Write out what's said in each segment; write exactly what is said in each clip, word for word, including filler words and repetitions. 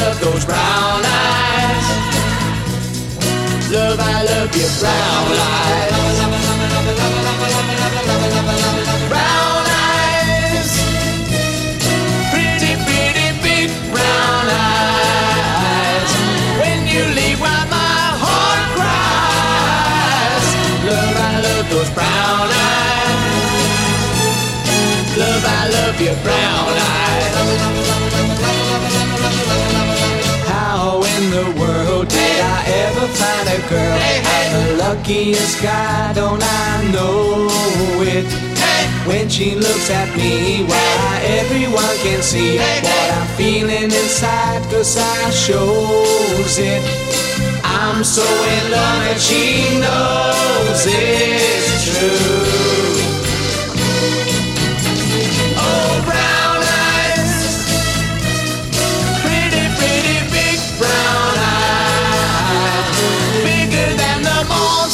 love those brown eyes. Love, I love your brown eyes. Brown eyes. Pretty, pretty big brown eyes. When you leave, why my heart cries. Love, I love those brown eyes. Love, I love your brown eyes. How in the world did I ever find a girl? I'm the luckiest guy, don't I know it? When she looks at me, why everyone can see what I'm feeling inside, cause I shows it. I'm so in love and she knows it's true. Oh, brown eyes, pretty, pretty big brown eyes, bigger than the morn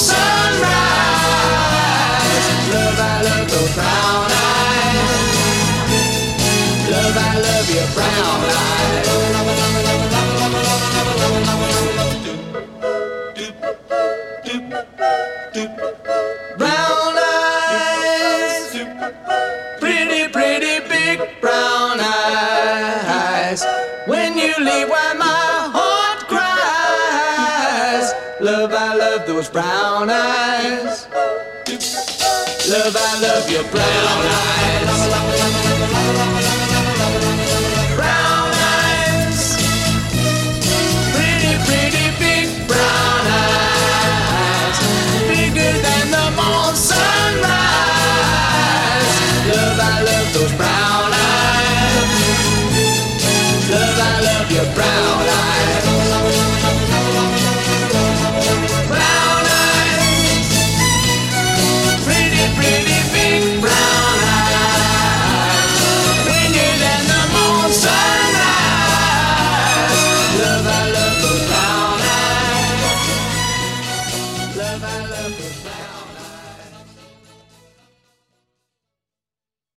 sunrise. Love, I love those brown eyes. Love, I love your brown eyes. Brown eyes, pretty, pretty big brown eyes. When you leave, why my heart cries. Love, I love those brown eyes. Love, I love your brown eyes.